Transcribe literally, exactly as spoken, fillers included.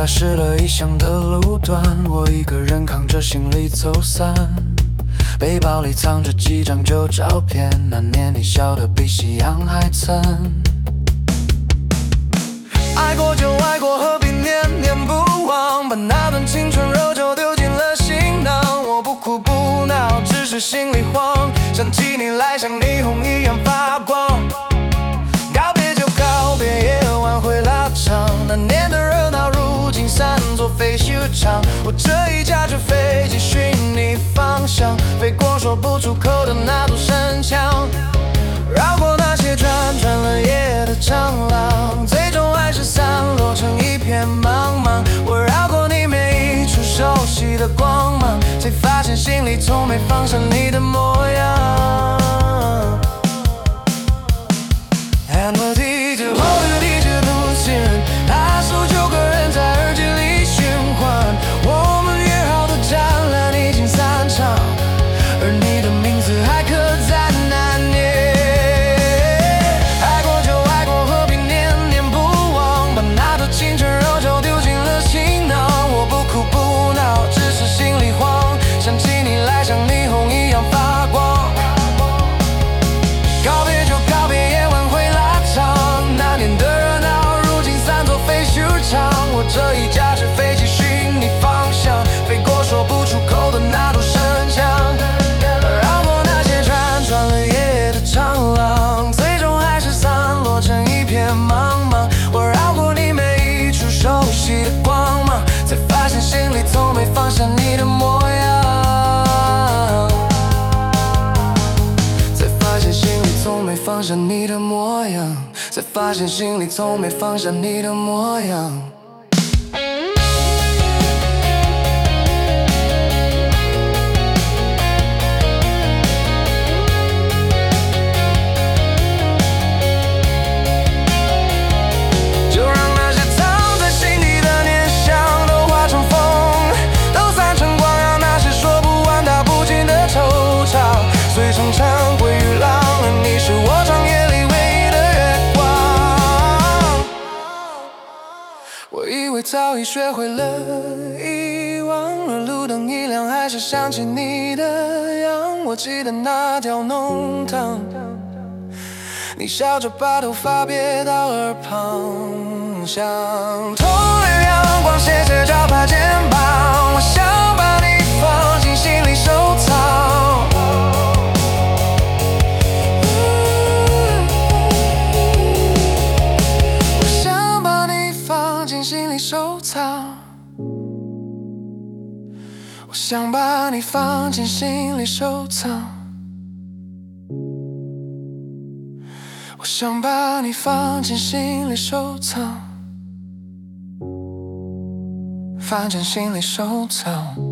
踏实了异乡的路段，我一个人扛着行李走散，背包里藏着几张旧照片，那年你笑得比夕阳还灿。爱过就爱过，何必念念不忘，把那段青春肉酒丢进了行囊。我不哭不闹，只是心里慌，想起你来像霓虹一样发光。告别就告别，夜晚会拉长，那年的热闹如今散作废墟场。我这一架着飞机寻你方向，飞过说不出口的那堵山墙，绕过那些转转了夜的长廊，最终还是散落成一片茫茫。我绕过你每一处熟悉的光芒，才发现心里从没放下你的模样。And what did you hold you did you do 信任那首旧歌仍在耳机里循环，我们约好的展览已经散场，而你的名字还刻在那年。爱过就爱过，何必念念不忘，把那段青春肉酒丢进了行囊。我不哭不闹，只是心里慌，想起你来像霓虹一样发光。告别就告别，夜晚会拉长，那年的热闹如今散作废墟场。我这一架着飞机寻你方向，飞过说不出口的那堵山墙，绕过那些转转了夜的长廊，最终还是散落成一片茫茫。我绕过你每一处熟悉的光芒，才发现心里从没放下你的模样，才发现心里从没放下你的模样，才发现心里从没放下你的模样。随风唱归于浪，你是我长夜里唯一的月光。我以为早已学会了遗忘，而路灯一亮，还是想起你的样。我记得那条弄堂，你笑着把头发别到耳旁，像透绿阳光斜斜照拍肩膀。我想把你放进心里收藏，收藏，我想把你放进心里收藏，我想把你放进心里收藏，放进心里收藏。